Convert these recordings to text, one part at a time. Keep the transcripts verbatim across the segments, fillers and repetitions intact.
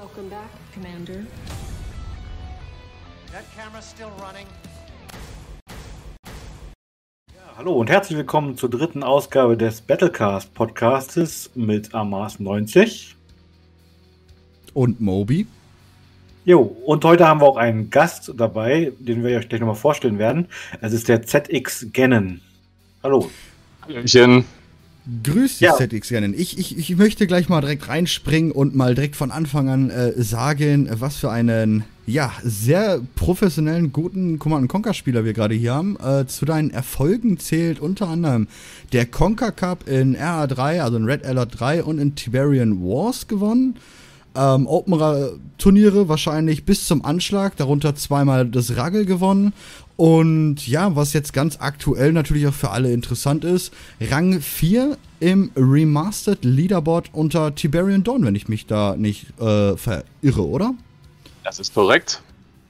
Welcome back, Commander. That camera's still running. Ja, hallo und herzlich willkommen zur dritten Ausgabe des Battlecast Podcastes mit Amas neunzig und Moby. Jo, und heute haben wir auch einen Gast dabei, den wir euch gleich nochmal vorstellen werden. Es ist der Z X Gannon. Hallo. Hallöchen. Grüß dich, Ja. Z X Gannon. Ich, ich, ich möchte gleich mal direkt reinspringen und mal direkt von Anfang an äh, sagen, was für einen, ja, sehr professionellen, guten Command and Conquer Spieler wir gerade hier haben. Äh, zu deinen Erfolgen zählt unter anderem der Conquer Cup in R A drei, also in Red Alert drei und in Tiberian Wars gewonnen. Ähm, Open-Turniere wahrscheinlich bis zum Anschlag, darunter zweimal das Ragel gewonnen. Und ja, was jetzt ganz aktuell natürlich auch für alle interessant ist, Rang vier im Remastered Leaderboard unter Tiberian Dawn, wenn ich mich da nicht äh, verirre, oder? Das ist korrekt.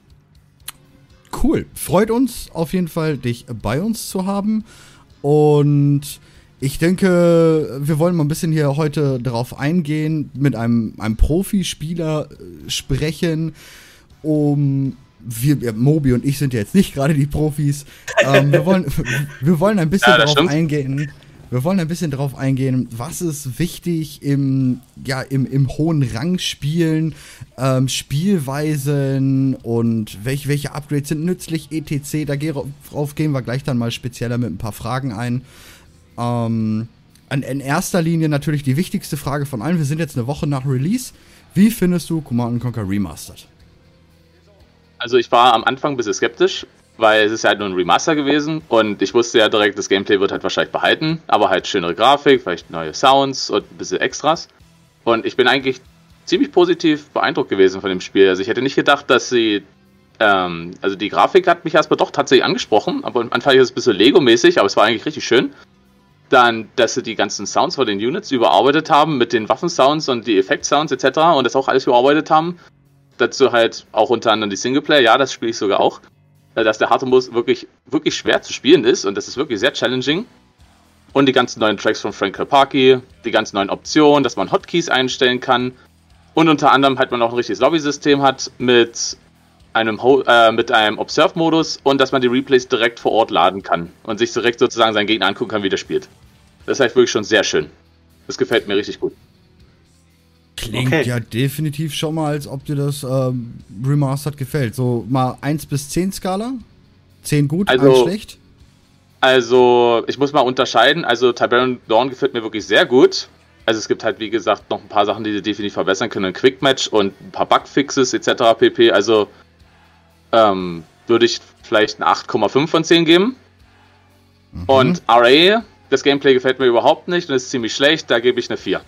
Cool. Freut uns auf jeden Fall, dich bei uns zu haben. Und ich denke, wir wollen mal ein bisschen hier heute darauf eingehen, mit einem, einem Profispieler äh, sprechen, um wir, Moby und ich sind ja jetzt nicht gerade die Profis. Ähm, wir wollen, wir wollen ein bisschen Ja, das darauf stimmt. eingehen. Wir wollen ein bisschen darauf eingehen, was ist wichtig im, ja, im, im hohen Rang spielen, ähm, Spielweisen und welche, welche Upgrades sind nützlich, et cetera. Da geh- Darauf gehen wir gleich dann mal spezieller mit ein paar Fragen ein. Ähm, in, in erster Linie natürlich die wichtigste Frage von allen. Wir sind jetzt eine Woche nach Release. Wie findest du Command and Conquer Remastered? Also ich war am Anfang ein bisschen skeptisch, weil es ist ja halt nur ein Remaster gewesen und ich wusste ja direkt, das Gameplay wird halt wahrscheinlich behalten, aber halt schönere Grafik, vielleicht neue Sounds und ein bisschen Extras. Und ich bin eigentlich ziemlich positiv beeindruckt gewesen von dem Spiel. Also ich hätte nicht gedacht, dass sie, ähm, also die Grafik hat mich erstmal doch tatsächlich angesprochen, aber am Anfang ist es ein bisschen Lego-mäßig, aber es war eigentlich richtig schön. Dann, dass sie die ganzen Sounds von den Units überarbeitet haben mit den Waffensounds und die Effekt-Sounds et cetera und das auch alles überarbeitet haben. Dazu halt auch unter anderem die Singleplayer, ja, das spiele ich sogar auch. Dass der harte Modus wirklich, wirklich schwer zu spielen ist und das ist wirklich sehr challenging. Und die ganzen neuen Tracks von Frank Karpaki, die ganzen neuen Optionen, dass man Hotkeys einstellen kann. Und unter anderem halt man auch ein richtiges Lobby-System hat mit einem, Ho- äh, mit einem Observe-Modus und dass man die Replays direkt vor Ort laden kann und sich direkt sozusagen seinen Gegner angucken kann, wie der spielt. Das ist halt wirklich schon sehr schön. Das gefällt mir richtig gut. Klingt Okay. ja definitiv schon mal, als ob dir das ähm, Remastered gefällt. So mal eins bis zehn Skala? zehn gut, Also- eins schlecht? Also, ich muss mal unterscheiden. Also, Tiberian Dawn gefällt mir wirklich sehr gut. Also, es gibt halt, wie gesagt, noch ein paar Sachen, die sie definitiv verbessern können. Ein Quick-Match und ein paar Bugfixes et cetera pp. Also, ähm, würde ich vielleicht eine acht Komma fünf von zehn geben. Mhm. Und R A, das Gameplay gefällt mir überhaupt nicht und ist ziemlich schlecht. Da gebe ich eine vier.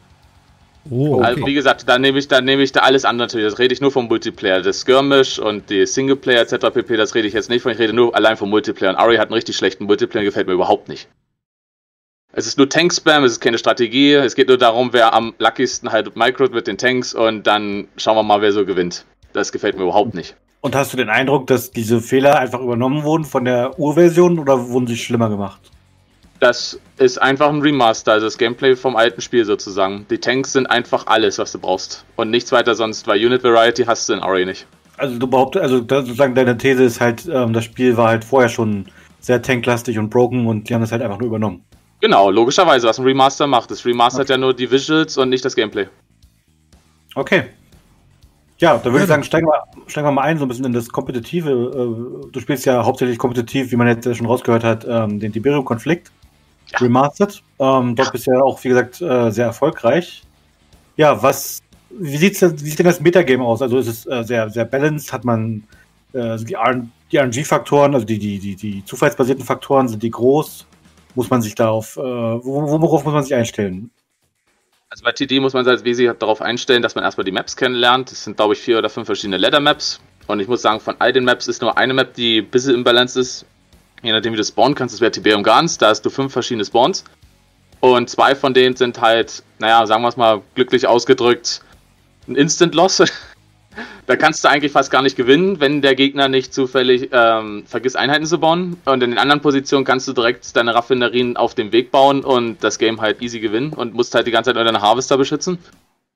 Oh, okay. Also, wie gesagt, da nehme ich, da nehme ich da alles andere natürlich. Das rede ich nur vom Multiplayer. Das Skirmish und die Singleplayer et cetera pp. Das rede ich jetzt nicht von. Ich rede nur allein vom Multiplayer. Und Ari hat einen richtig schlechten Multiplayer, gefällt mir überhaupt nicht. Es ist nur Tank-Spam, es ist keine Strategie. Es geht nur darum, wer am luckiesten halt microt mit den Tanks und dann schauen wir mal, wer so gewinnt. Das gefällt mir überhaupt nicht. Und hast du den Eindruck, dass diese Fehler einfach übernommen wurden von der Urversion oder wurden sie schlimmer gemacht? Das ist einfach ein Remaster, also das Gameplay vom alten Spiel sozusagen. Die Tanks sind einfach alles, was du brauchst. Und nichts weiter sonst, weil Unit Variety hast du in R A nicht. Also du behauptest, also da, sozusagen deine These ist halt, ähm, das Spiel war halt vorher schon sehr tanklastig und broken und die haben das halt einfach nur übernommen. Genau, logischerweise, was ein Remaster macht. Das Remaster hat ja nur die Visuals und nicht das Gameplay. Okay. Ja, dann würde Ja, ich sagen, steigen wir, steigen wir mal ein, so ein bisschen in das Kompetitive. Äh, Du spielst ja hauptsächlich kompetitiv, wie man jetzt schon rausgehört hat, ähm, den Tiberium-Konflikt. Ja. Remastered. Ähm, dort bist du ja auch, wie gesagt, äh, sehr erfolgreich. Ja, was, wie sieht's denn, wie sieht denn das Metagame aus? Also ist es äh, sehr, sehr balanced? Hat man äh, also die, R- die R N G-Faktoren, also die, die, die, die zufallsbasierten Faktoren, sind die groß? Muss man sich da auf, äh, wo- worauf muss man sich einstellen? Also bei T D muss man sich als wesentlich darauf einstellen, dass man erstmal die Maps kennenlernt. Das sind, glaube ich, vier oder fünf verschiedene Ladder-Maps. Und ich muss sagen, von all den Maps ist nur eine Map, die ein bisschen im Balance ist. Je nachdem, wie du spawnen kannst, das wäre Tiberium Gans. Da hast du fünf verschiedene Spawns. Und zwei von denen sind halt, naja, sagen wir es mal glücklich ausgedrückt, ein Instant-Loss. Da kannst du eigentlich fast gar nicht gewinnen, wenn der Gegner nicht zufällig ähm, vergisst, Einheiten zu bauen. Und in den anderen Positionen kannst du direkt deine Raffinerien auf dem Weg bauen und das Game halt easy gewinnen und musst halt die ganze Zeit nur deine Harvester beschützen.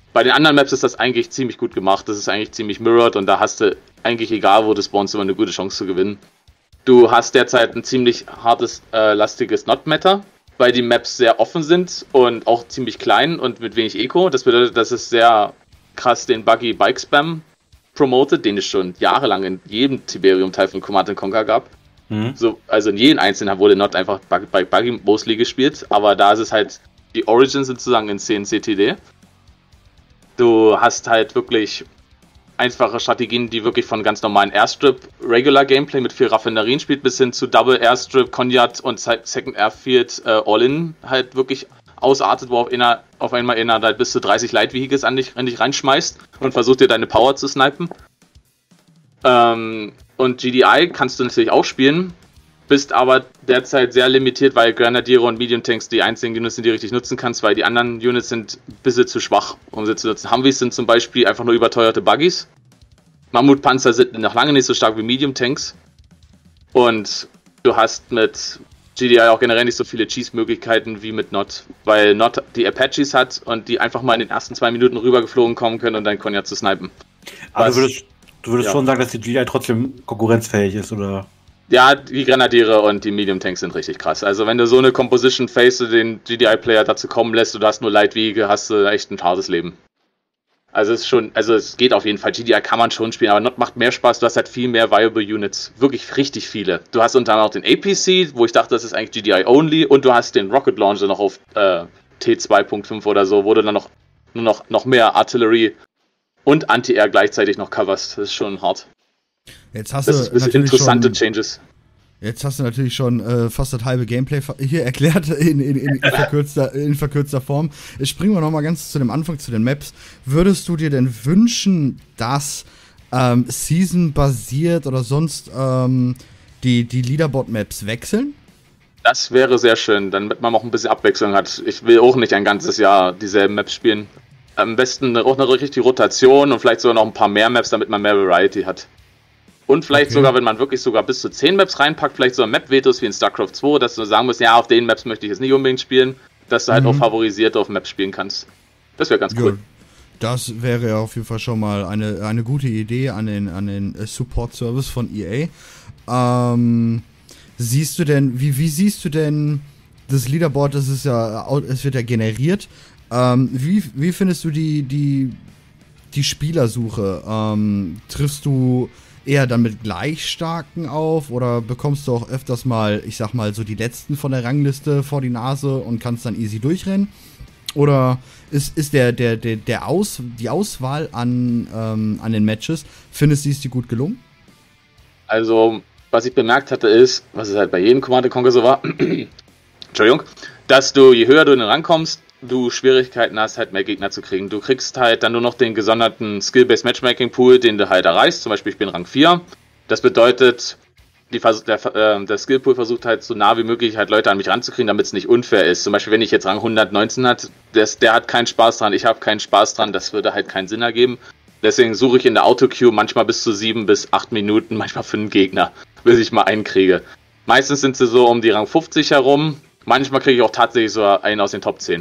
Bei den anderen Maps ist das eigentlich ziemlich gut gemacht. Das ist eigentlich ziemlich mirrored und da hast du eigentlich, egal wo du spawnst, immer eine gute Chance zu gewinnen. Du hast derzeit ein ziemlich hartes, äh, lastiges Not-Matter, weil die Maps sehr offen sind und auch ziemlich klein und mit wenig Eco. Das bedeutet, dass es sehr krass den Buggy Bike Spam promotet, den es schon jahrelang in jedem Tiberium-Teil von Command and Conquer gab. Mhm. So, also in jedem Einzelnen wurde Not einfach Buggy, Buggy mostly gespielt, aber da ist es halt, die Origins sind sozusagen in C N C T D. Du hast halt wirklich einfache Strategien, die wirklich von ganz normalen Airstrip, Regular Gameplay mit viel Raffinerien spielt, bis hin zu Double Airstrip, Conyat und Second Airfield äh, All-In halt wirklich ausartet, wo auf, einer, auf einmal einer halt bis zu dreißig Light Vehicles an dich, an dich reinschmeißt und versucht dir deine Power zu snipen. Ähm, und G D I kannst du natürlich auch spielen, bist aber derzeit sehr limitiert, weil Grenadiere und Medium Tanks die einzigen Units sind, die du richtig nutzen kannst, weil die anderen Units sind ein bisschen zu schwach, um sie zu nutzen. Humvees sind zum Beispiel einfach nur überteuerte Buggies. Mammutpanzer sind noch lange nicht so stark wie Medium Tanks. Und du hast mit G D I auch generell nicht so viele Cheese-Möglichkeiten wie mit Not, weil Not die Apaches hat und die einfach mal in den ersten zwei Minuten rübergeflogen kommen können und dein Cognac zu snipen. Aber Was, du würdest, du würdest ja. schon sagen, dass die G D I trotzdem konkurrenzfähig ist, oder? Ja, die Grenadiere und die Medium Tanks sind richtig krass. Also wenn du so eine Composition face den G D I-Player dazu kommen lässt, du hast nur Light Vehicle, hast du echt ein hartes Leben. Also es ist schon, also es geht auf jeden Fall. G D I kann man schon spielen, aber Not macht mehr Spaß. Du hast halt viel mehr Viable Units. Wirklich richtig viele. Du hast unter anderem auch den A P C, wo ich dachte, das ist eigentlich G D I only, und du hast den Rocket Launcher noch auf äh, T zwei Punkt fünf oder so, wo du dann noch nur noch, noch mehr Artillery und Anti-Air gleichzeitig noch coverst. Das ist schon hart. Jetzt hast das du ist ein bisschen interessante schon, Changes. Jetzt hast du natürlich schon äh, fast das halbe Gameplay hier erklärt in, in, in, in, verkürzter, in verkürzter Form. Jetzt springen wir nochmal ganz zu dem Anfang, zu den Maps. Würdest du dir denn wünschen, dass ähm, Season-basiert oder sonst ähm, die, die Leaderboard-Maps wechseln? Das wäre sehr schön, damit man auch ein bisschen Abwechslung hat. Ich will auch nicht ein ganzes Jahr dieselben Maps spielen. Am besten auch eine richtige Rotation und vielleicht sogar noch ein paar mehr Maps, damit man mehr Variety hat. Und vielleicht okay. sogar, wenn man wirklich sogar bis zu zehn Maps reinpackt, vielleicht so Map-Vetos wie in StarCraft zwei, dass du sagen musst, ja, auf den Maps möchte ich jetzt nicht unbedingt spielen, dass du halt mhm. auch favorisierte auf Maps spielen kannst. Das wäre ganz cool. Ja, das wäre auf jeden Fall schon mal eine, eine gute Idee an den, an den Support-Service von E A. Ähm, siehst du denn, wie, wie siehst du denn das Leaderboard, das ist ja, es wird ja generiert. Ähm, wie, wie findest du die, die, die Spielersuche? Ähm, triffst du eher dann mit Gleichstarken auf oder bekommst du auch öfters mal, ich sag mal, so die letzten von der Rangliste vor die Nase und kannst dann easy durchrennen? Oder ist, ist der, der, der, der Aus, die Auswahl an, ähm, an den Matches, findest du, ist die gut gelungen? Also, was ich bemerkt hatte ist, was es halt bei jedem Command and Conquer so war, Entschuldigung, dass du, je höher du in den Rang kommst, du Schwierigkeiten hast, halt mehr Gegner zu kriegen. Du kriegst halt dann nur noch den gesonderten Skill-Based Matchmaking-Pool, den du halt erreichst. Zum Beispiel, ich bin Rang vier. Das bedeutet, die, der, äh, der Skill-Pool versucht halt so nah wie möglich halt Leute an mich ranzukriegen, damit es nicht unfair ist. Zum Beispiel, wenn ich jetzt Rang hundertneunzehn hat, das, der hat keinen Spaß dran, ich habe keinen Spaß dran, das würde halt keinen Sinn ergeben. Deswegen suche ich in der Auto-Queue manchmal bis zu sieben bis acht Minuten, manchmal für einen Gegner, bis ich mal einen kriege. Meistens sind sie so um die Rang fünfzig herum. Manchmal kriege ich auch tatsächlich so einen aus den Top zehn.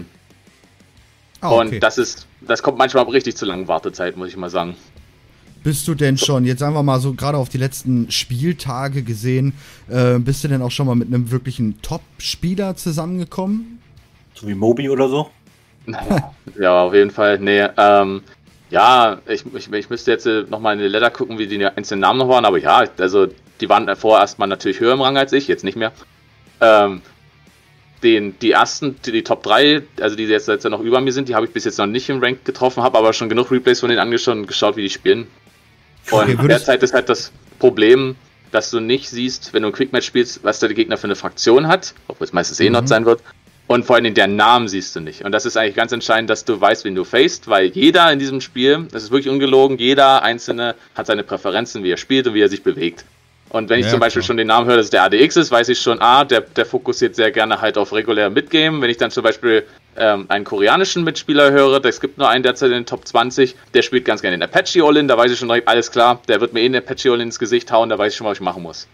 Oh, okay. Und das ist, das kommt manchmal richtig zu langen Wartezeit, muss ich mal sagen. Bist du denn schon, jetzt sagen wir mal so, gerade auf die letzten Spieltage gesehen, äh, bist du denn auch schon mal mit einem wirklichen Top-Spieler zusammengekommen? So wie Moby oder so? Ja, auf jeden Fall. Nee, ähm, ja, ich, ich, ich müsste jetzt nochmal in die Letter gucken, wie die einzelnen Namen noch waren, aber ja, also die waren vorher erstmal natürlich höher im Rang als ich, jetzt nicht mehr. Ähm, Den, die ersten, die, die Top drei, also die jetzt, jetzt noch über mir sind, die habe ich bis jetzt noch nicht im Rank getroffen, habe aber schon genug Replays von denen angeschaut und geschaut, wie die spielen. Und okay, derzeit ist halt das Problem, dass du nicht siehst, wenn du ein Quickmatch spielst, was der Gegner für eine Fraktion hat, obwohl es meistens eh mhm. Not sein wird, und vor allem den Namen siehst du nicht. Und das ist eigentlich ganz entscheidend, dass du weißt, wen du faced, weil jeder in diesem Spiel, das ist wirklich ungelogen, jeder Einzelne hat seine Präferenzen, wie er spielt und wie er sich bewegt. Und wenn ich ja, zum Beispiel klar. schon den Namen höre, dass es der A D X ist, weiß ich schon, ah, der, der fokussiert sehr gerne halt auf regulär Midgame. Wenn ich dann zum Beispiel ähm, einen koreanischen Mitspieler höre, es gibt nur einen derzeit in den Top zwanzig, der spielt ganz gerne den Apache All-In, da weiß ich schon direkt, alles klar, der wird mir eh den Apache All-In ins Gesicht hauen, da weiß ich schon, was ich machen muss.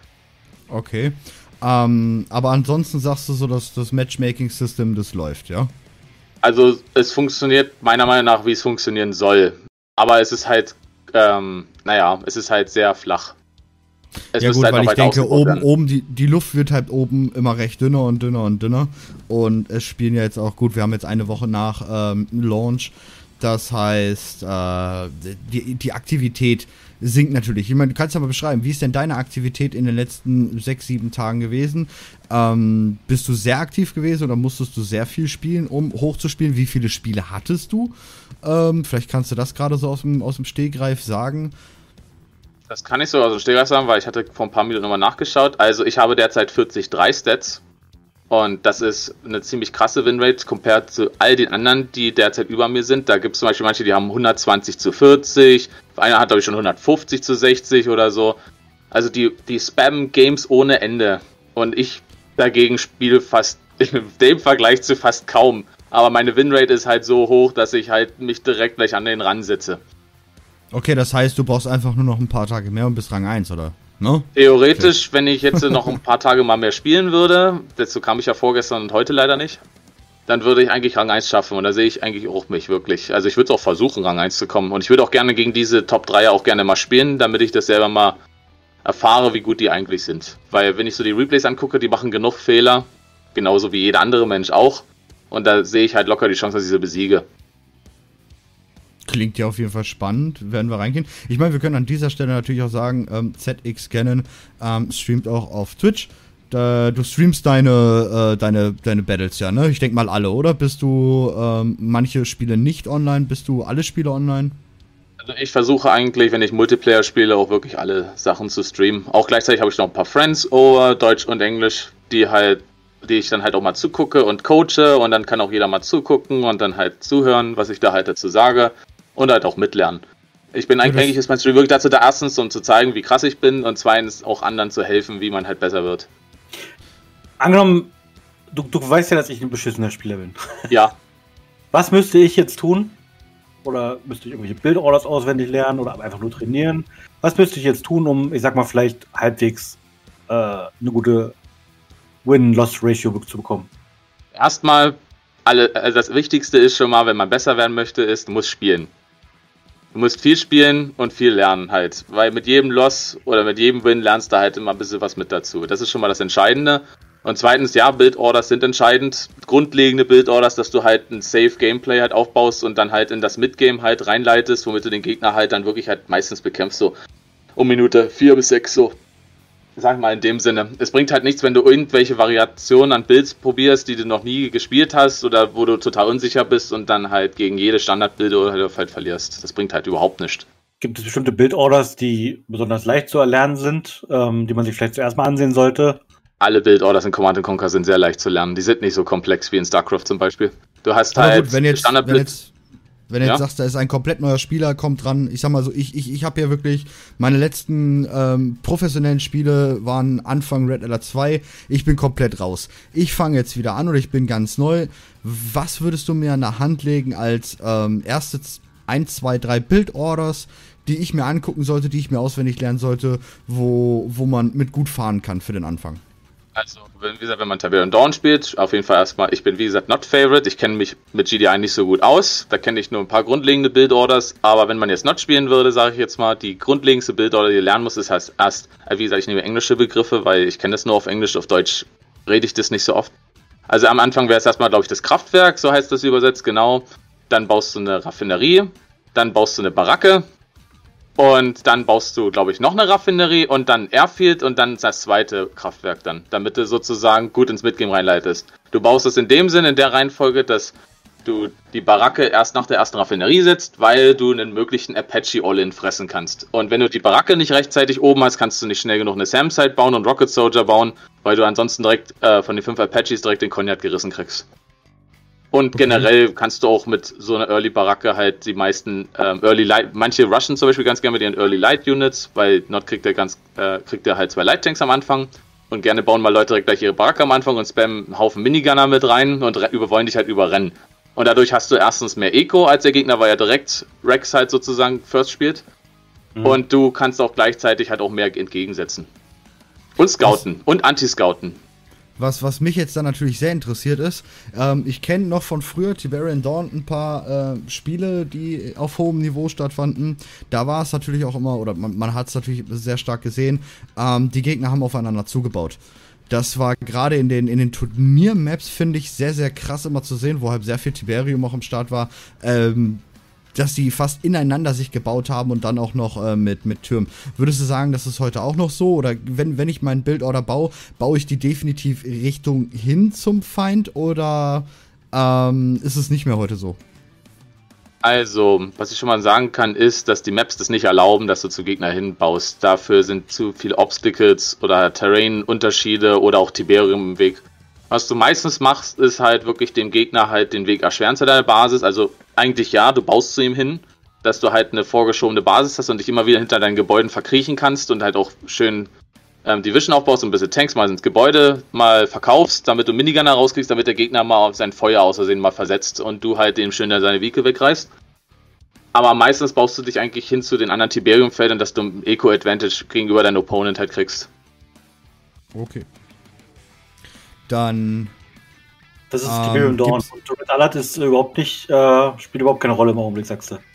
Okay. Ähm, aber ansonsten sagst du so, dass das Matchmaking-System, das läuft, ja? Also es funktioniert meiner Meinung nach, wie es funktionieren soll. Aber es ist halt, ähm, naja, es ist halt sehr flach. Es ja gut, halt weil ich denke, oben, werden. oben die, die Luft wird halt oben immer recht dünner und dünner und dünner. Und es spielen ja jetzt auch gut, wir haben jetzt eine Woche nach ähm, Launch. Das heißt, äh, die, die Aktivität sinkt natürlich. Ich meine, du kannst aber beschreiben, wie ist denn deine Aktivität in den letzten sechs, sieben Tagen gewesen? Ähm, bist du sehr aktiv gewesen oder musstest du sehr viel spielen, um hochzuspielen? Wie viele Spiele hattest du? Ähm, vielleicht kannst du das gerade so aus dem, aus dem Stegreif sagen. Das kann ich so aus dem Stegreif sagen, weil ich hatte vor ein paar Minuten nochmal nachgeschaut. Also ich habe derzeit vierzig Komma drei Stats. Und das ist eine ziemlich krasse Winrate compared zu all den anderen, die derzeit über mir sind. Da gibt es zum Beispiel manche, die haben hundertzwanzig zu vierzig. Einer hat, glaube ich, schon hundertfünfzig zu sechzig oder so. Also die, die spammen Games ohne Ende. Und ich dagegen spiele fast, in dem Vergleich zu fast kaum. Aber meine Winrate ist halt so hoch, dass ich halt mich direkt gleich an den Rand setze. Okay, das heißt, du brauchst einfach nur noch ein paar Tage mehr und bist Rang eins, oder? No? Theoretisch, okay. Wenn ich jetzt noch ein paar Tage mal mehr spielen würde, dazu kam ich ja vorgestern und heute leider nicht, dann würde ich eigentlich Rang eins schaffen und da sehe ich eigentlich auch mich wirklich. Also ich würde auch versuchen, Rang eins zu kommen und ich würde auch gerne gegen diese Top drei auch gerne mal spielen, damit ich das selber mal erfahre, wie gut die eigentlich sind. Weil wenn ich so die Replays angucke, die machen genug Fehler, genauso wie jeder andere Mensch auch und da sehe ich halt locker die Chance, dass ich sie besiege. Klingt ja auf jeden Fall spannend, werden wir reingehen. Ich meine, wir können an dieser Stelle natürlich auch sagen, ähm, Z X Cannon ähm, streamt auch auf Twitch. Da, du streamst deine, äh, deine, deine Battles ja, ne? Ich denke mal alle, oder? Bist du ähm, manche Spiele nicht online? Bist du alle Spiele online? Also ich versuche eigentlich, wenn ich Multiplayer spiele, auch wirklich alle Sachen zu streamen. Auch gleichzeitig habe ich noch ein paar Friends over Deutsch und Englisch, die halt, die ich dann halt auch mal zugucke und coache und dann kann auch jeder mal zugucken und dann halt zuhören, was ich da halt dazu sage. Und halt auch mitlernen. Ich bin eigentlich, eigentlich ist mein Stream wirklich dazu da, erstens, um zu zeigen, wie krass ich bin und zweitens auch anderen zu helfen, wie man halt besser wird. Angenommen, du, du weißt ja, dass ich ein beschissener Spieler bin. Ja. Was müsste ich jetzt tun? Oder müsste ich irgendwelche Build-Orders auswendig lernen oder einfach nur trainieren? Was müsste ich jetzt tun, um, ich sag mal, vielleicht halbwegs äh, eine gute Win-Loss-Ratio zu bekommen? Erstmal, alle, also das Wichtigste ist schon mal, wenn man besser werden möchte, ist, du musst spielen. Du musst viel spielen und viel lernen halt, weil mit jedem Loss oder mit jedem Win lernst du halt immer ein bisschen was mit dazu. Das ist schon mal das Entscheidende. Und zweitens, ja, Build-Orders sind entscheidend. Grundlegende Build-Orders, dass du halt ein Safe-Gameplay halt aufbaust und dann halt in das Mid-Game halt reinleitest, womit du den Gegner halt dann wirklich halt meistens bekämpfst, so um Minute vier bis sechs so. Sag mal in dem Sinne. Es bringt halt nichts, wenn du irgendwelche Variationen an Builds probierst, die du noch nie gespielt hast oder wo du total unsicher bist und dann halt gegen jede Standard-Build oder halt verlierst. Das bringt halt überhaupt nichts. Gibt es bestimmte Build-Orders, die besonders leicht zu erlernen sind, ähm, die man sich vielleicht zuerst mal ansehen sollte? Alle Build-Orders in Command and Conquer sind sehr leicht zu lernen. Die sind nicht so komplex wie in StarCraft zum Beispiel. Du hast Aber halt gut, wenn jetzt, Standard-Builds. Wenn du Ja? jetzt sagst, da ist ein komplett neuer Spieler, kommt dran, ich sag mal so, ich, ich, ich habe ja wirklich, meine letzten ähm, professionellen Spiele waren Anfang Red Alert zwei, ich bin komplett raus. Ich fange jetzt wieder an oder ich bin ganz neu. Was würdest du mir an der Hand legen als ähm, erste eins, zwei, drei Build-Orders, die ich mir angucken sollte, die ich mir auswendig lernen sollte, wo, wo man mit gut fahren kann für den Anfang? Also, wenn, wie gesagt, wenn man Tiberian Dawn spielt, auf jeden Fall erstmal, ich bin wie gesagt not favorite, ich kenne mich mit G D I nicht so gut aus, da kenne ich nur ein paar grundlegende Build-Orders, aber wenn man jetzt not spielen würde, sage ich jetzt mal, die grundlegendste Build-Order, die ihr lernen muss, ist heißt erst, wie gesagt, ich nehme englische Begriffe, weil ich kenne das nur auf Englisch, auf Deutsch rede ich das nicht so oft. Also am Anfang wäre es erstmal, glaube ich, das Kraftwerk, so heißt das übersetzt, genau, dann baust du eine Raffinerie, dann baust du eine Baracke, und dann baust du, glaube ich, noch eine Raffinerie und dann Airfield und dann das zweite Kraftwerk dann, damit du sozusagen gut ins Midgame reinleitest. Du baust es in dem Sinne, in der Reihenfolge, dass du die Baracke erst nach der ersten Raffinerie setzt, weil du einen möglichen Apache All-In fressen kannst. Und wenn du die Baracke nicht rechtzeitig oben hast, kannst du nicht schnell genug eine Sam-Site bauen und Rocket Soldier bauen, weil du ansonsten direkt äh, von den fünf Apaches direkt den Cognac gerissen kriegst. Und generell kannst du auch mit so einer Early Baracke halt die meisten ähm, Early Light, manche rushen zum Beispiel ganz gerne mit ihren Early Light Units, weil Not kriegt der ganz, äh, kriegt der halt zwei Light Tanks am Anfang und gerne bauen mal Leute direkt gleich ihre Baracke am Anfang und spammen einen Haufen Minigunner mit rein und über, wollen dich halt überrennen. Und dadurch hast du erstens mehr Eco als der Gegner, weil er direkt Rex halt sozusagen First spielt. Mhm. Und du kannst auch gleichzeitig halt auch mehr entgegensetzen. Und scouten. Was? Und anti-scouten. Was, was mich jetzt dann natürlich sehr interessiert ist, ähm, ich kenne noch von früher Tiberian Dawn ein paar äh, Spiele, die auf hohem Niveau stattfanden. Da war es natürlich auch immer, oder man, man hat es natürlich sehr stark gesehen, ähm, die Gegner haben aufeinander zugebaut. Das war gerade in den, in den Turniermaps, finde ich, sehr, sehr krass immer zu sehen, wo halt sehr viel Tiberium auch am Start war, ähm, dass die fast ineinander sich gebaut haben und dann auch noch äh, mit, mit Türmen. Würdest du sagen, das ist heute auch noch so? Oder wenn, wenn ich meinen Build-Order baue, baue ich die definitiv Richtung hin zum Feind? Oder ähm, ist es nicht mehr heute so? Also, was ich schon mal sagen kann, ist, dass die Maps das nicht erlauben, dass du zu Gegner hinbaust. Dafür sind zu viele Obstacles oder Terrain-Unterschiede oder auch Tiberium im Weg. Was du meistens machst, ist halt wirklich dem Gegner halt den Weg erschweren zu deiner Basis. Also eigentlich ja, du baust zu ihm hin, dass du halt eine vorgeschobene Basis hast und dich immer wieder hinter deinen Gebäuden verkriechen kannst und halt auch schön ähm, Division aufbaust und ein bisschen Tanks mal ins Gebäude mal verkaufst, damit du Minigunner rauskriegst, damit der Gegner mal auf sein Feuer aus Versehen mal versetzt und du halt dem schön seine Vehikel wegreißt. Aber meistens baust du dich eigentlich hin zu den anderen Tiberium-Feldern, dass du ein Eco-Advantage gegenüber deinem Opponent halt kriegst. Okay. Dann. Das ist ähm, Tiberium Dawn. Und Red Alert ist überhaupt nicht, äh, spielt überhaupt keine Rolle im Augenblick, sagst du.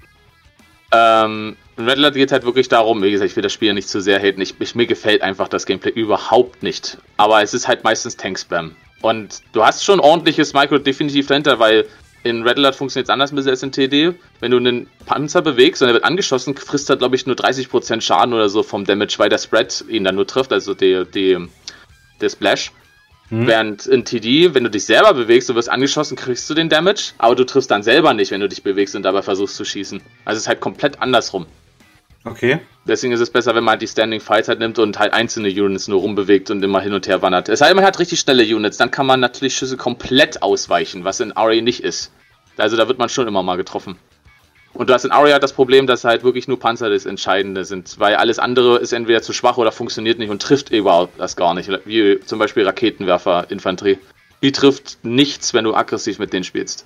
Ähm, Red Alert geht halt wirklich darum, wie gesagt, ich will das Spiel nicht zu sehr haten. Ich, ich, mir gefällt einfach das Gameplay überhaupt nicht. Aber es ist halt meistens Tank-Spam. Und du hast schon ordentliches Micro definitiv dahinter, weil in Red Alert funktioniert es anders ein bisschen als in T D. Wenn du einen Panzer bewegst und er wird angeschossen, frisst er, glaube ich, nur dreißig Prozent Schaden oder so vom Damage, weil der Spread ihn dann nur trifft, also die, die, der Splash. Hm. Während in T D, wenn du dich selber bewegst, du wirst angeschossen, kriegst du den Damage, aber du triffst dann selber nicht, wenn du dich bewegst und dabei versuchst zu schießen. Also es ist halt komplett andersrum. Okay. Deswegen ist es besser, wenn man halt die Standing Fights halt nimmt und halt einzelne Units nur rumbewegt und immer hin und her wandert. Es sei denn, man hat richtig schnelle Units, dann kann man natürlich Schüsse komplett ausweichen, was in Aria nicht ist. Also da wird man schon immer mal getroffen. Und du hast in Aria das Problem, dass halt wirklich nur Panzer das Entscheidende sind, weil alles andere ist entweder zu schwach oder funktioniert nicht und trifft überhaupt das gar nicht. Wie zum Beispiel Raketenwerfer, Infanterie. Die trifft nichts, wenn du aggressiv mit denen spielst.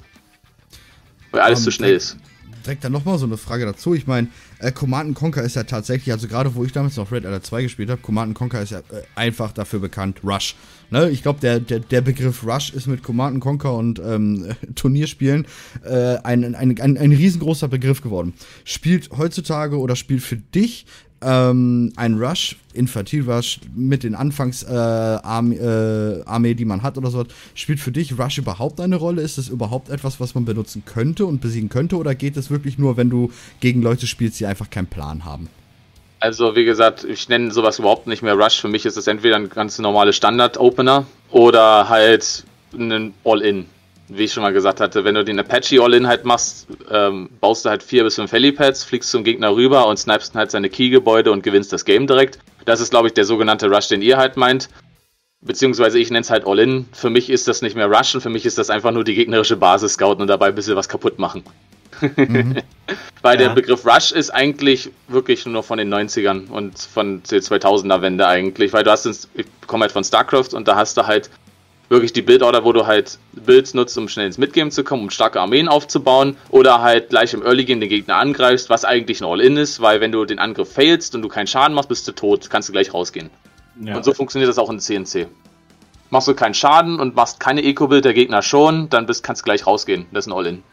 Weil alles um, zu schnell direkt, ist. Direkt dann nochmal so eine Frage dazu. Ich meine, äh, Command and Conquer ist ja tatsächlich, also gerade wo ich damals noch Red Alert zwei gespielt habe, Command and Conquer ist ja äh, einfach dafür bekannt, Rush. Ne? Ich glaube, der, der, der Begriff Rush ist mit Command and Conquer und ähm, Turnierspielen äh, ein, ein, ein, ein riesengroßer Begriff geworden. Spielt heutzutage oder spielt für dich ähm, ein Rush, Infanterie-Rush mit den Anfangsarmee, äh, Armee, die man hat oder so, spielt für dich Rush überhaupt eine Rolle? Ist das überhaupt etwas, was man benutzen könnte und besiegen könnte? Oder geht es wirklich nur, wenn du gegen Leute spielst, die einfach keinen Plan haben? Also wie gesagt, ich nenne sowas überhaupt nicht mehr Rush. Für mich ist es entweder ein ganz normales Standard-Opener oder halt ein All-In. Wie ich schon mal gesagt hatte, wenn du den Apache All-In halt machst, ähm, baust du halt vier bis fünf Helipads, fliegst zum Gegner rüber und snipest halt seine Key-Gebäude und gewinnst das Game direkt. Das ist, glaube ich, der sogenannte Rush, den ihr halt meint. Beziehungsweise ich nenne es halt All-In. Für mich ist das nicht mehr Rush und für mich ist das einfach nur die gegnerische Basis scouten und dabei ein bisschen was kaputt machen. Mhm. Weil ja. Der Begriff Rush ist eigentlich wirklich nur von den neunzigern und von der zweitausender Wende eigentlich, weil du hast, ins, ich komme halt von StarCraft und da hast du halt wirklich die Build-Order, wo du halt Builds nutzt, um schnell ins Midgame zu kommen, um starke Armeen aufzubauen oder halt gleich im Early Game den Gegner angreifst, was eigentlich ein All-In ist, weil wenn du den Angriff failst und du keinen Schaden machst, bist du tot, kannst du gleich rausgehen. Ja. Und so funktioniert das auch in C N C. Machst du keinen Schaden und machst keine Eco-Build, der Gegner schon, dann bist, kannst du gleich rausgehen. Das ist ein All-In.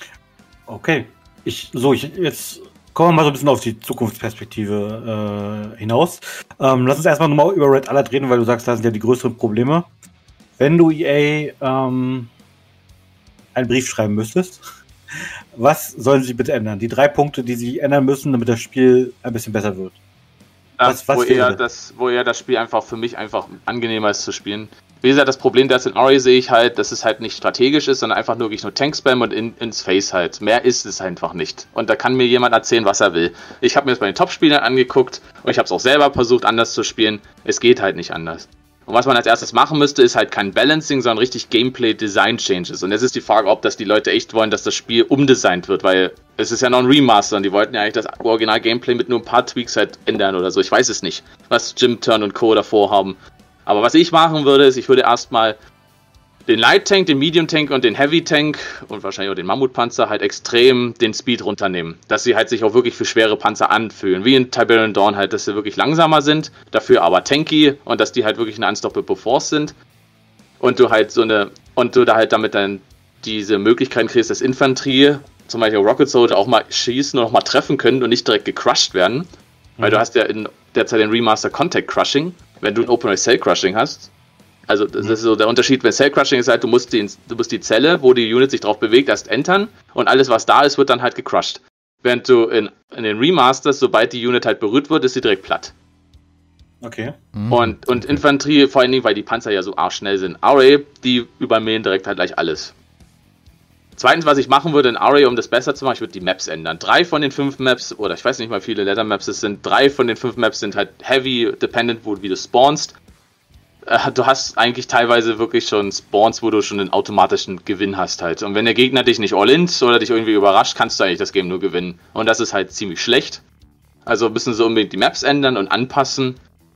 Okay. Ich, so, ich, jetzt kommen wir mal so ein bisschen auf die Zukunftsperspektive äh, hinaus. Ähm, lass uns erstmal nochmal über Red Alert reden, weil du sagst, da sind ja die größeren Probleme. Wenn du E A ähm, einen Brief schreiben müsstest, was sollen sie bitte ändern? Die drei Punkte, die sie ändern müssen, damit das Spiel ein bisschen besser wird. Was, was wo, eher das, wo eher das Spiel einfach für mich einfach angenehmer ist zu spielen. Wie gesagt, das Problem, das in Ori sehe ich halt, dass es halt nicht strategisch ist, sondern einfach nur wirklich nur Tank-Spam und in, ins Face halt. Mehr ist es einfach nicht. Und da kann mir jemand erzählen, was er will. Ich habe mir das bei den Top-Spielern angeguckt und ich habe es auch selber versucht, anders zu spielen. Es geht halt nicht anders. Und was man als erstes machen müsste, ist halt kein Balancing, sondern richtig Gameplay-Design-Changes. Und jetzt ist die Frage, ob das die Leute echt wollen, dass das Spiel umdesignt wird, weil es ist ja noch ein Remaster und die wollten ja eigentlich das Original-Gameplay mit nur ein paar Tweaks halt ändern oder so. Ich weiß es nicht, was Jim Turn und Co. davor haben. Aber was ich machen würde, ist, ich würde erstmal den Light Tank, den Medium Tank und den Heavy Tank und wahrscheinlich auch den Mammutpanzer halt extrem den Speed runternehmen. Dass sie halt sich auch wirklich für schwere Panzer anfühlen. Wie in Tiberian Dawn halt, dass sie wirklich langsamer sind, dafür aber tanky und dass die halt wirklich eine Unstoppable Force sind. und du halt so eine, und du da halt damit dann diese Möglichkeiten kriegst, dass Infanterie, zum Beispiel Rocket Soldier, auch mal schießen und auch mal treffen können und nicht direkt gecrushed werden. Mhm. Weil du hast ja in derzeit den Remaster Contact Crushing, wenn du ein Open Race Cell Crushing hast. Also das mhm. ist so der Unterschied, wenn Cell Crushing ist halt, du musst, die, du musst die Zelle, wo die Unit sich drauf bewegt, erst entern und alles, was da ist, wird dann halt gecrushed. Während du in, in den Remasters, sobald die Unit halt berührt wird, ist sie direkt platt. Okay. Mhm. Und, und Infanterie, vor allen Dingen, weil die Panzer ja so arschschnell sind. Array, die übermähen direkt halt gleich alles. Zweitens, was ich machen würde in Array, um das besser zu machen, ich würde die Maps ändern. Drei von den fünf Maps, oder ich weiß nicht mal, wie viele Leather Maps es sind, drei von den fünf Maps sind halt heavy dependent, wo wie du spawnst. Äh, du hast eigentlich teilweise wirklich schon Spawns, wo du schon einen automatischen Gewinn hast halt. Und wenn der Gegner dich nicht all-int oder dich irgendwie überrascht, kannst du eigentlich das Game nur gewinnen. Und das ist halt ziemlich schlecht. Also müssen sie unbedingt die Maps ändern und anpassen.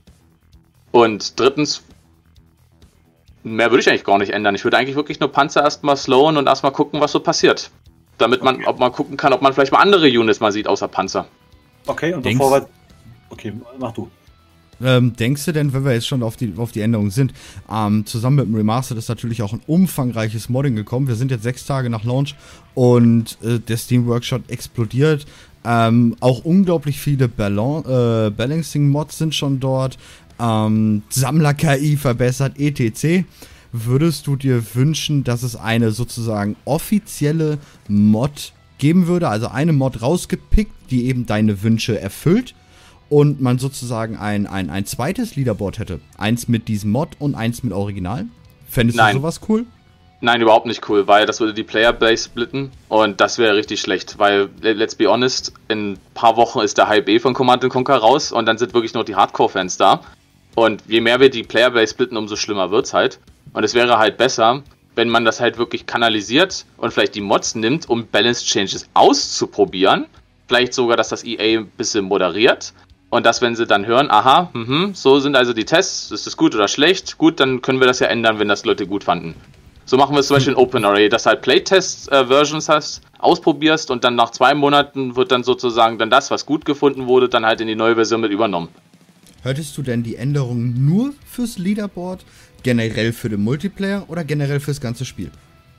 Und drittens, mehr würde ich eigentlich gar nicht ändern. Ich würde eigentlich wirklich nur Panzer erstmal slowen und erstmal gucken, was so passiert. Damit man, okay. ob man gucken kann, ob man vielleicht mal andere Units mal sieht, außer Panzer. Okay, und bevor wir... Okay, mach du. Ähm, denkst du denn, wenn wir jetzt schon auf die, auf die Änderungen sind, ähm, zusammen mit dem Remastered ist natürlich auch ein umfangreiches Modding gekommen. Wir sind jetzt sechs Tage nach Launch und äh, der Steam Workshop explodiert. Ähm, auch unglaublich viele Balan- äh, Balancing-Mods sind schon dort. Ähm, Sammler-K I verbessert, et cetera. Würdest du dir wünschen, dass es eine sozusagen offizielle Mod geben würde, also eine Mod rausgepickt, die eben deine Wünsche erfüllt und man sozusagen ein, ein, ein zweites Leaderboard hätte? Eins mit diesem Mod und eins mit Original? Fändest Nein. du sowas cool? Nein, überhaupt nicht cool, weil das würde die Playerbase splitten und das wäre richtig schlecht, weil, let's be honest, in ein paar Wochen ist der Hype eh von Command and Conquer raus und dann sind wirklich nur die Hardcore-Fans da. Und je mehr wir die Playerbase splitten, umso schlimmer wird's halt. Und es wäre halt besser, wenn man das halt wirklich kanalisiert und vielleicht die Mods nimmt, um Balance Changes auszuprobieren. Vielleicht sogar, dass das E A ein bisschen moderiert. Und dass, wenn sie dann hören, aha, mh, so sind also die Tests, ist das gut oder schlecht? Gut, dann können wir das ja ändern, wenn das Leute gut fanden. So machen wir es zum Beispiel in Open Array, dass du halt Playtest-Versions äh, hast, ausprobierst und dann nach zwei Monaten wird dann sozusagen dann das, was gut gefunden wurde, dann halt in die neue Version mit übernommen. Hättest du denn die Änderungen nur fürs Leaderboard, generell für den Multiplayer oder generell fürs ganze Spiel?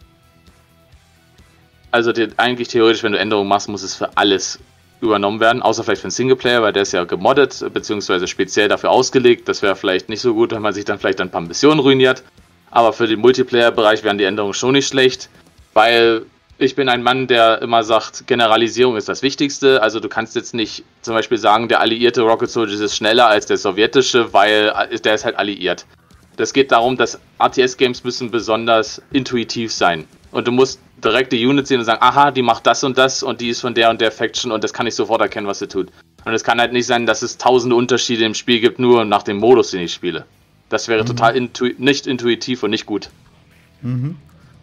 Also die, eigentlich theoretisch, wenn du Änderungen machst, muss es für alles übernommen werden, außer vielleicht für den Singleplayer, weil der ist ja gemoddet, beziehungsweise speziell dafür ausgelegt. Das wäre vielleicht nicht so gut, wenn man sich dann vielleicht ein paar Missionen ruiniert. Aber für den Multiplayer-Bereich wären die Änderungen schon nicht schlecht, weil ich bin ein Mann, der immer sagt, Generalisierung ist das Wichtigste. Also du kannst jetzt nicht zum Beispiel sagen, der alliierte Rocket Soldier ist schneller als der sowjetische, weil der ist halt alliiert. Das geht darum, dass R T S-Games müssen besonders intuitiv sein. Und du musst direkt die Unit sehen und sagen, aha, die macht das und das und die ist von der und der Faction und das kann ich sofort erkennen, was sie tut. Und es kann halt nicht sein, dass es tausende Unterschiede im Spiel gibt, nur nach dem Modus, den ich spiele. Das wäre mhm. total intu- nicht intuitiv und nicht gut. Mhm.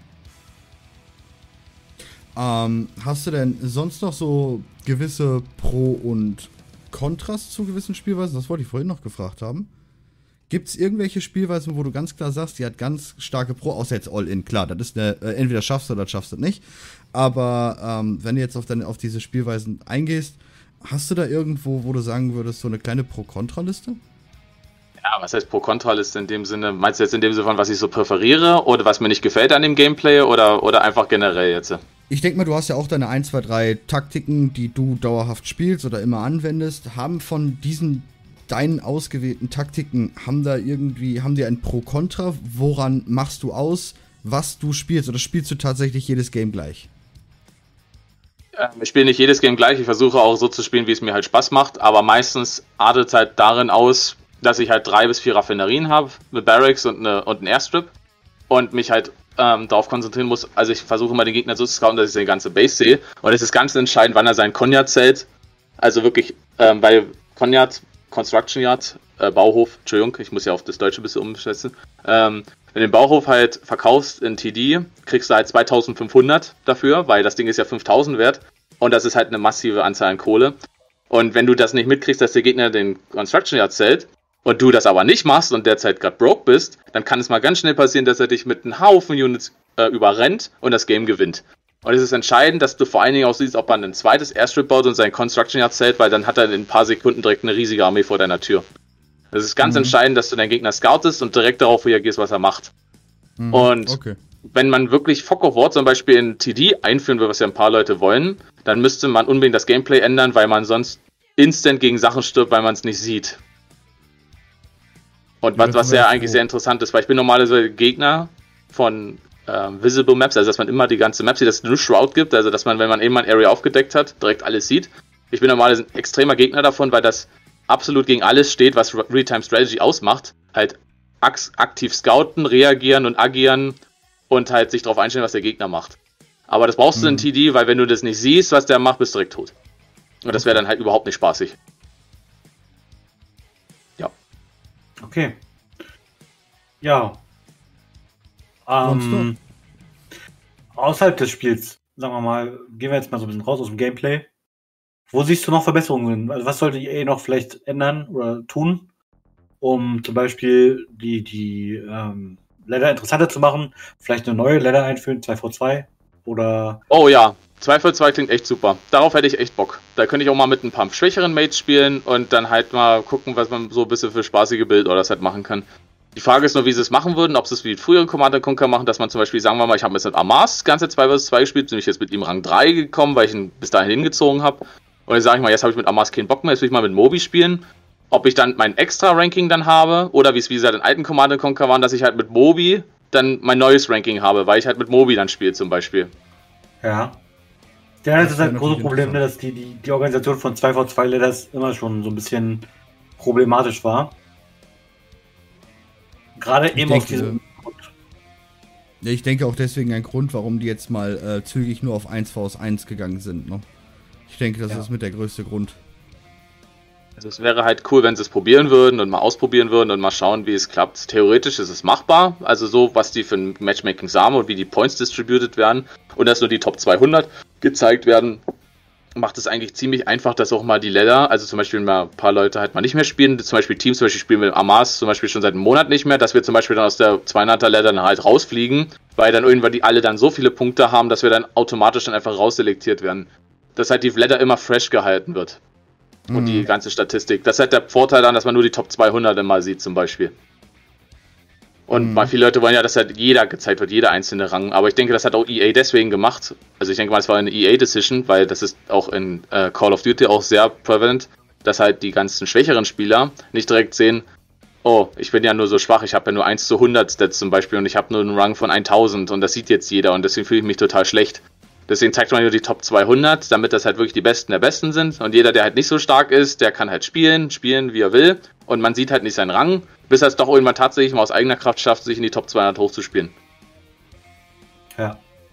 Ähm, hast du denn sonst noch so gewisse Pro- und Kontras zu gewissen Spielweisen? Das wollte ich vorhin noch gefragt haben. Gibt es irgendwelche Spielweisen, wo du ganz klar sagst, die hat ganz starke Pro, außer jetzt All-In, klar, das ist eine, äh, entweder schaffst du oder schaffst du nicht. Aber ähm, wenn du jetzt auf, deine, auf diese Spielweisen eingehst, hast du da irgendwo, wo du sagen würdest, so eine kleine Pro-Kontra-Liste? Ja, was heißt Pro-Kontra-Liste in dem Sinne? Meinst du jetzt in dem Sinne von, was ich so präferiere oder was mir nicht gefällt an dem Gameplay oder, oder einfach generell jetzt? Ich denke mal, du hast ja auch deine ein, zwei, drei Taktiken, die du dauerhaft spielst oder immer anwendest. Haben von diesen deinen ausgewählten Taktiken, haben da irgendwie, haben die ein Pro-Kontra? Woran machst du aus, was du spielst? Oder spielst du tatsächlich jedes Game gleich? Ich spiele nicht jedes Game gleich. Ich versuche auch so zu spielen, wie es mir halt Spaß macht. Aber meistens artet es halt darin aus, dass ich halt drei bis vier Raffinerien habe, mit Barracks und, eine, und einen Airstrip. Und mich halt ähm, darauf konzentrieren muss. Also ich versuche mal den Gegner so zu scouten, dass ich seine ganze Base sehe. Und es ist ganz entscheidend, wann er seinen Konjat zählt. Also wirklich, ähm, bei Konjat, Construction Yard, äh, Bauhof, Entschuldigung, ich muss ja auf das Deutsche ein bisschen umsetzen. Ähm, wenn du den Bauhof halt verkaufst in T D, kriegst du halt zweitausendfünfhundert dafür, weil das Ding ist ja fünftausend wert. Und das ist halt eine massive Anzahl an Kohle. Und wenn du das nicht mitkriegst, dass der Gegner den Construction Yard zählt, und du das aber nicht machst und derzeit gerade broke bist, dann kann es mal ganz schnell passieren, dass er dich mit einem Haufen Units äh, überrennt und das Game gewinnt. Und es ist entscheidend, dass du vor allen Dingen auch siehst, ob man ein zweites Airstrip baut und seinen Construction Yard zählt, weil dann hat er in ein paar Sekunden direkt eine riesige Armee vor deiner Tür. Es ist ganz mhm. entscheidend, dass du deinen Gegner scoutest und direkt darauf reagierst, was er macht. Mhm, und okay. Wenn man wirklich Fog of War zum Beispiel in T D einführen will, was ja ein paar Leute wollen, dann müsste man unbedingt das Gameplay ändern, weil man sonst instant gegen Sachen stirbt, weil man es nicht sieht. Und ja, was, was ja eigentlich sehr interessant ist, weil ich bin normalerweise Gegner von äh, Visible Maps, also dass man immer die ganze Map sieht, dass es nur Shroud gibt, also dass man, wenn man eben ein Area aufgedeckt hat, direkt alles sieht. Ich bin normalerweise ein extremer Gegner davon, weil das absolut gegen alles steht, was Real-Time Strategy ausmacht. Halt aktiv scouten, reagieren und agieren und halt sich darauf einstellen, was der Gegner macht. Aber das brauchst mhm. du in T D, weil wenn du das nicht siehst, was der macht, bist du direkt tot. Und das wäre dann halt überhaupt nicht spaßig. Ja. Okay. Ja. Ähm, außerhalb des Spiels, sagen wir mal, gehen wir jetzt mal so ein bisschen raus aus dem Gameplay. Wo siehst du noch Verbesserungen? Also was sollte E A noch vielleicht ändern oder tun, um zum Beispiel die, die ähm, Ladder interessanter zu machen? Vielleicht eine neue Ladder einführen, zwei vor zwei? Oder. Oh ja, zwei vor zwei klingt echt super. Darauf hätte ich echt Bock. Da könnte ich auch mal mit ein paar schwächeren Mates spielen und dann halt mal gucken, was man so ein bisschen für spaßige Bild oder das halt machen kann. Die Frage ist nur, wie sie es machen würden, ob sie es wie frühere Command and Conquer machen, dass man zum Beispiel, sagen wir mal, ich habe jetzt mit Amas das ganze zwei versus zwei gespielt, bin ich jetzt mit ihm Rang drei gekommen, weil ich ihn bis dahin hingezogen habe. Und dann sage ich mal, jetzt habe ich mit Amas keinen Bock mehr, jetzt will ich mal mit Moby spielen. Ob ich dann mein Extra-Ranking dann habe, oder wie es wie gesagt in alten Command and Conquer waren, dass ich halt mit Moby dann mein neues Ranking habe, weil ich halt mit Moby dann spiele zum Beispiel. Ja. Ja, das, das ist halt ein großes Problem, ne, dass die, die, die Organisation von zwei vor zwei Ladders immer schon so ein bisschen problematisch war. Gerade ich eben denke, auf diesem Grund. Ja, ich denke auch deswegen ein Grund, warum die jetzt mal äh, zügig nur auf eins vs eins gegangen sind. Ne? Ich denke, das ja. ist mit der größte Grund. Also es wäre halt cool, wenn sie es probieren würden und mal ausprobieren würden und mal schauen, wie es klappt. Theoretisch ist es machbar, also so, was die für ein Matchmaking haben und wie die Points distributed werden und dass nur die Top zweihundert gezeigt werden, macht es eigentlich ziemlich einfach, dass auch mal die Ladder, also zum Beispiel mal ein paar Leute halt mal nicht mehr spielen, zum Beispiel Teams, zum Beispiel spielen wir Amas zum Beispiel schon seit einem Monat nicht mehr, dass wir zum Beispiel dann aus der zweihunderter Ladder dann halt rausfliegen, weil dann irgendwann die alle dann so viele Punkte haben, dass wir dann automatisch dann einfach rausselektiert werden. Dass halt die Ladder immer fresh gehalten wird. Und mhm. die ganze Statistik. Das ist halt der Vorteil dann, dass man nur die Top zweihundert immer sieht zum Beispiel. Und mhm. mal viele Leute wollen ja, dass halt jeder gezeigt wird, jeder einzelne Rang. Aber ich denke, das hat auch E A deswegen gemacht. Also ich denke mal, es war eine E A-Decision, weil das ist auch in äh, Call of Duty auch sehr prevalent, dass halt die ganzen schwächeren Spieler nicht direkt sehen, oh, ich bin ja nur so schwach, ich habe ja nur eins zu hundert Stats zum Beispiel und ich habe nur einen Rang von tausend und das sieht jetzt jeder und deswegen fühle ich mich total schlecht. Deswegen zeigt man nur die Top zweihundert, damit das halt wirklich die Besten der Besten sind. Und jeder, der halt nicht so stark ist, der kann halt spielen, spielen, wie er will. Und man sieht halt nicht seinen Rang, bis er es doch irgendwann tatsächlich mal aus eigener Kraft schafft, sich in die Top zweihundert hochzuspielen. Ja.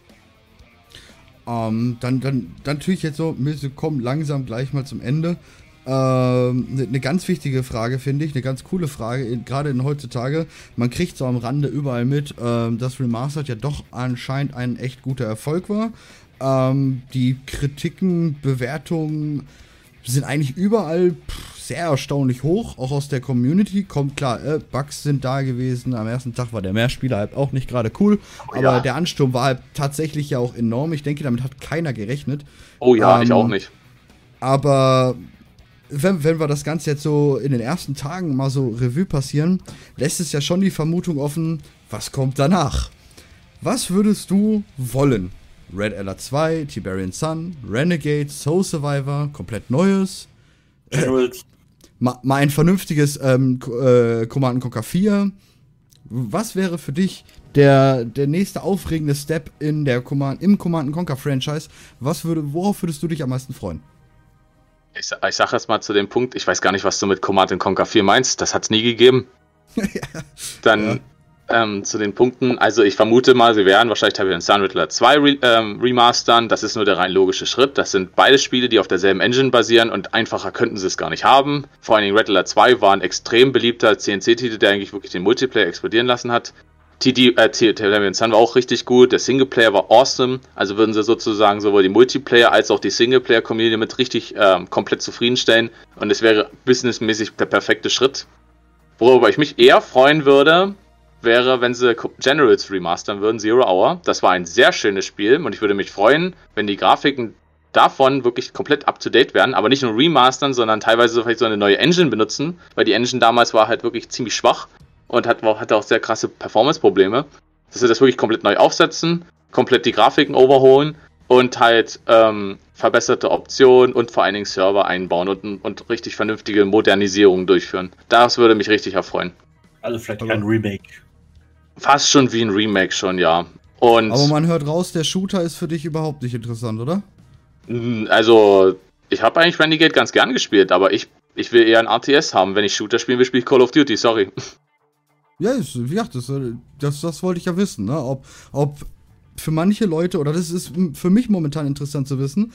Ähm, dann, dann, dann tue ich jetzt so, wir kommen langsam gleich mal zum Ende. Ähm, eine ne ganz wichtige Frage, finde ich, eine ganz coole Frage, gerade in heutzutage. Man kriegt so am Rande überall mit, ähm, dass Remastered ja doch anscheinend ein echt guter Erfolg war. Ähm, die Kritiken, Bewertungen sind eigentlich überall pff, sehr erstaunlich hoch, auch aus der Community. Kommt klar, äh, Bugs sind da gewesen. Am ersten Tag war der Mehrspieler halt auch nicht gerade cool, oh, aber ja. der Ansturm war halt tatsächlich ja auch enorm. Ich denke, damit hat keiner gerechnet. Oh ja, ähm, ich auch nicht. Aber wenn, wenn wir das Ganze jetzt so in den ersten Tagen mal so Revue passieren, lässt es ja schon die Vermutung offen, was kommt danach? Was würdest du wollen? Red Alert zwei, Tiberian Sun, Renegade, Soul Survivor, komplett Neues. Äh, mal, mal ein vernünftiges ähm, äh, Command and Conquer vier. Was wäre für dich der, der nächste aufregende Step in der Command, im Command and Conquer Franchise? Was würde, worauf würdest du dich am meisten freuen? Ich, ich sag jetzt mal zu dem Punkt, ich weiß gar nicht, was du mit Command and Conquer vier meinst. Das hat's nie gegeben. ja. Dann ja. Ähm, zu den Punkten, also ich vermute mal, sie werden wahrscheinlich Tiberian Sun Red Alert zwei re ähm, remastern, das ist nur der rein logische Schritt, das sind beide Spiele, die auf derselben Engine basieren und einfacher könnten sie es gar nicht haben. Vor allen Dingen Red Alert zwei war ein extrem beliebter C N C-Titel, der eigentlich wirklich den Multiplayer explodieren lassen hat. T D, äh, Tiberian Sun war auch richtig gut, der Singleplayer war awesome, also würden sie sozusagen sowohl die Multiplayer als auch die Singleplayer-Community mit richtig ähm, komplett zufriedenstellen und es wäre businessmäßig der perfekte Schritt. Worüber ich mich eher freuen würde, wäre, wenn sie Generals remastern würden, Zero Hour. Das war ein sehr schönes Spiel und ich würde mich freuen, wenn die Grafiken davon wirklich komplett up-to-date wären, aber nicht nur remastern, sondern teilweise vielleicht so eine neue Engine benutzen, weil die Engine damals war halt wirklich ziemlich schwach und hat, hatte auch sehr krasse Performance-Probleme. dass sie das wirklich komplett neu aufsetzen, komplett die Grafiken overholen und halt ähm, verbesserte Optionen und vor allen Dingen Server einbauen und, und richtig vernünftige Modernisierungen durchführen. Das würde mich richtig erfreuen. Also vielleicht ein Remake. Fast schon wie ein Remake schon, ja. Und aber man hört raus, der Shooter ist für dich überhaupt nicht interessant, oder? Also, ich habe eigentlich Renegade ganz gern gespielt, aber ich, ich will eher ein R T S haben. Wenn ich Shooter spielen will, spiele ich Call of Duty, sorry. Ja, ist, wie gesagt, das, das, das wollte ich ja wissen, ne? Ob, ob für manche Leute, oder das ist für mich momentan interessant zu wissen,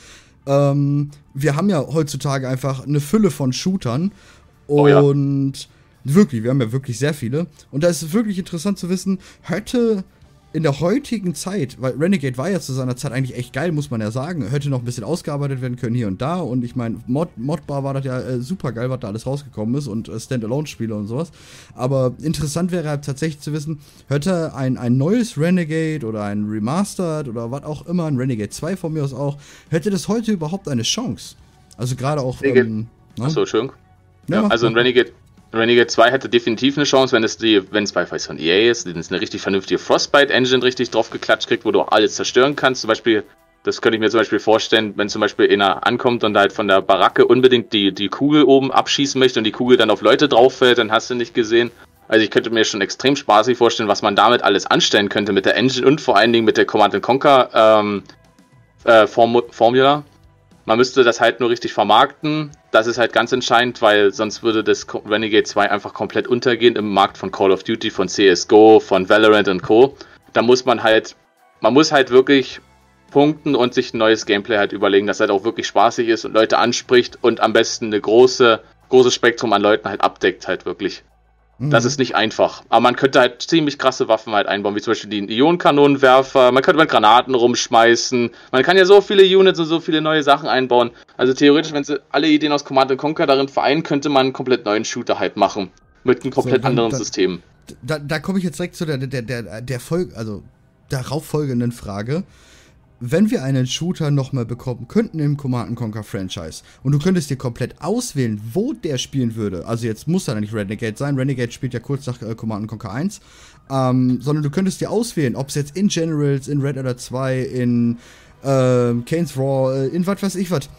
ähm, wir haben ja heutzutage einfach eine Fülle von Shootern und oh ja. Wirklich, wir haben ja wirklich sehr viele. Und da ist es wirklich interessant zu wissen, hätte in der heutigen Zeit, weil Renegade war ja zu seiner Zeit eigentlich echt geil, muss man ja sagen, hätte noch ein bisschen ausgearbeitet werden können hier und da. Und ich meine, Mod, Modbar war das ja äh, super geil, was da alles rausgekommen ist und äh, Standalone-Spiele und sowas. Aber interessant wäre halt tatsächlich zu wissen, hätte ein, ein neues Renegade oder ein Remastered oder was auch immer, ein Renegade zwei von mir aus auch, hätte das heute überhaupt eine Chance? Also gerade auch... Ähm, ne? Achso, schön. Ja, ja, also ein Renegade... Renegade zwei hätte definitiv eine Chance, wenn es die, wenn es bei von E A ist, wenn es eine richtig vernünftige Frostbite-Engine richtig drauf geklatscht kriegt, wo du auch alles zerstören kannst. Zum Beispiel, das könnte ich mir zum Beispiel vorstellen, wenn zum Beispiel einer ankommt und halt von der Baracke unbedingt die, die Kugel oben abschießen möchte und die Kugel dann auf Leute drauf fällt, dann hast du nicht gesehen. Also ich könnte mir schon extrem spaßig vorstellen, was man damit alles anstellen könnte mit der Engine und vor allen Dingen mit der Command and Conquer ähm, äh, Form Formula. Man müsste das halt nur richtig vermarkten. Das ist halt ganz entscheidend, weil sonst würde das Renegade zwei einfach komplett untergehen im Markt von Call of Duty, von C S G O, von Valorant und Co. Da muss man halt, man muss halt wirklich punkten und sich ein neues Gameplay halt überlegen, das halt auch wirklich spaßig ist und Leute anspricht und am besten eine große, großes Spektrum an Leuten halt abdeckt halt wirklich. Das ist nicht einfach. Aber man könnte halt ziemlich krasse Waffen halt einbauen, wie zum Beispiel den Ionenkanonenwerfer. Man könnte mit Granaten rumschmeißen. Man kann ja so viele Units und so viele neue Sachen einbauen. Also theoretisch, wenn sie alle Ideen aus Command and Conquer darin vereinen, könnte man einen komplett neuen Shooter halt machen. Mit einem komplett so, dann, anderen dann, System. Da, da komme ich jetzt direkt zu der, der, der, der Folge, also darauf folgenden Frage. Wenn wir einen Shooter nochmal bekommen könnten im Command and Conquer Franchise und du könntest dir komplett auswählen, wo der spielen würde, also jetzt muss er nicht Renegade sein, Renegade spielt ja kurz nach äh, Command and Conquer eins, ähm, sondern du könntest dir auswählen, ob es jetzt in Generals, in Red Alert zwei, in äh, Kane's Raw, äh, in was weiß ich was,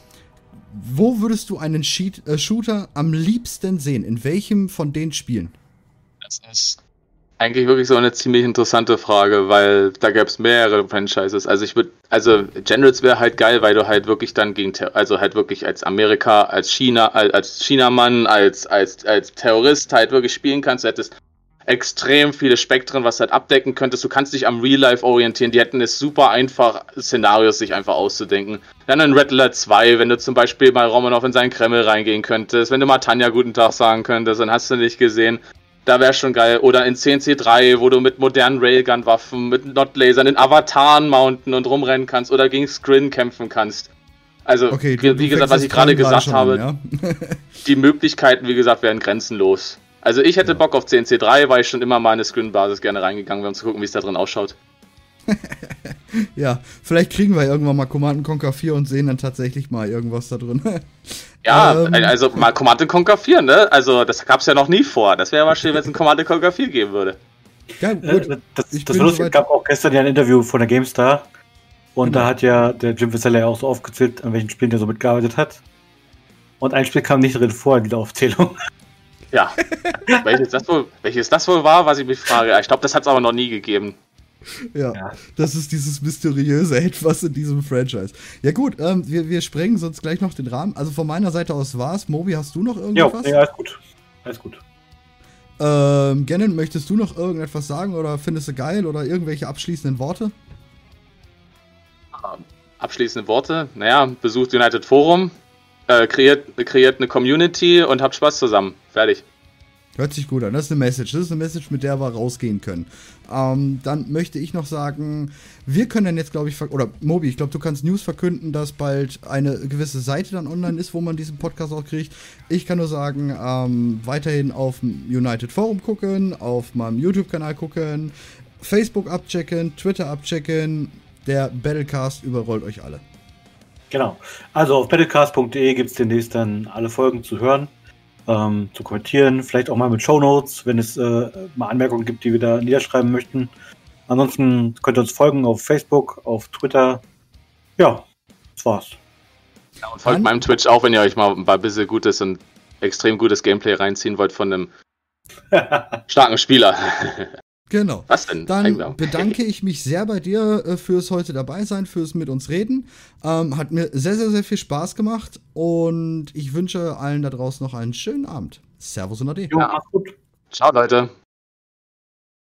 wo würdest du einen Sheet, äh, Shooter am liebsten sehen? In welchem von den Spielen? Das ist eigentlich wirklich so eine ziemlich interessante Frage, weil da gäbe es mehrere Franchises. Also ich würde, also Generals wäre halt geil, weil du halt wirklich dann gegen, also halt wirklich als Amerika, als China, als Chinamann, als, als, als Terrorist halt wirklich spielen kannst. Du hättest extrem viele Spektren, was du halt abdecken könntest. Du kannst dich am Real Life orientieren. Die hätten es super einfach, Szenarios sich einfach auszudenken. Dann in Red Alert zwei, wenn du zum Beispiel mal Romanov in seinen Kreml reingehen könntest, wenn du mal Tanja guten Tag sagen könntest, dann hast du nicht gesehen. Da wäre schon geil. Oder in C N C drei, wo du mit modernen Railgun-Waffen, mit Not-Lasern, in Avataren mounten und rumrennen kannst oder gegen Skrin kämpfen kannst. Also, okay, wie, wie gesagt, was ich gerade gesagt habe, an, ja? Die Möglichkeiten, wie gesagt, wären grenzenlos. Also ich hätte ja. Bock auf C N C drei, weil ich schon immer mal in eine Skrin-Basis gerne reingegangen wäre, um zu gucken, wie es da drin ausschaut. Ja, vielleicht kriegen wir irgendwann mal Command and Conquer vier und sehen dann tatsächlich mal irgendwas da drin. Ja, ähm, also mal Command and Conquer vier, ne? Also das gab's ja noch nie vor. Das wäre aber schön, wenn es ein Command and Conquer vier geben würde. Ja, gut. Äh, das das war lustig, es gab auch gestern ja ein Interview von der GameStar und genau. Da hat ja der Jim Vasella ja auch so aufgezählt, an welchen Spielen der so mitgearbeitet hat. Und ein Spiel kam nicht drin vor in dieser Aufzählung. Ja, welches, das wohl, welches das wohl war, was ich mich frage. Ich glaube, das hat es aber noch nie gegeben. Ja, ja, das ist dieses mysteriöse Etwas in diesem Franchise. Ja gut, ähm, wir, wir sprengen sonst gleich noch den Rahmen. Also von meiner Seite aus war's. Mobi, hast du noch irgendwas? Ja, alles gut. Alles gut. Ähm, Gannon, möchtest du noch irgendetwas sagen oder findest du geil oder irgendwelche abschließenden Worte? Abschließende Worte? Naja, besucht United Forum, äh, kreiert, kreiert eine Community und habt Spaß zusammen. Fertig. Hört sich gut an. Das ist eine Message. Das ist eine Message, mit der wir rausgehen können. Ähm, dann möchte ich noch sagen, wir können dann jetzt, glaube ich, oder Mobi, ich glaube, du kannst News verkünden, dass bald eine gewisse Seite dann online ist, wo man diesen Podcast auch kriegt. Ich kann nur sagen, ähm, weiterhin auf dem United Forum gucken, auf meinem YouTube-Kanal gucken, Facebook abchecken, Twitter abchecken. Der Battlecast überrollt euch alle. Genau. Also auf battlecast punkt de gibt es demnächst dann alle Folgen zu hören. Ähm, zu kommentieren, vielleicht auch mal mit Shownotes, wenn es äh, mal Anmerkungen gibt, die wir da niederschreiben möchten. Ansonsten könnt ihr uns folgen auf Facebook, auf Twitter. Ja, das war's. Ja, und folgt Dann- meinem Twitch auch, wenn ihr euch mal ein paar bisschen gutes und extrem gutes Gameplay reinziehen wollt von einem starken Spieler. Genau. Was denn? Dann Eigenwerbung. bedanke ich mich sehr bei dir äh, fürs heute dabei sein, fürs mit uns reden. Ähm, hat mir sehr, sehr, sehr viel Spaß gemacht und ich wünsche allen da draußen noch einen schönen Abend. Servus und Ade. Jo, mach's gut. Ciao, Leute.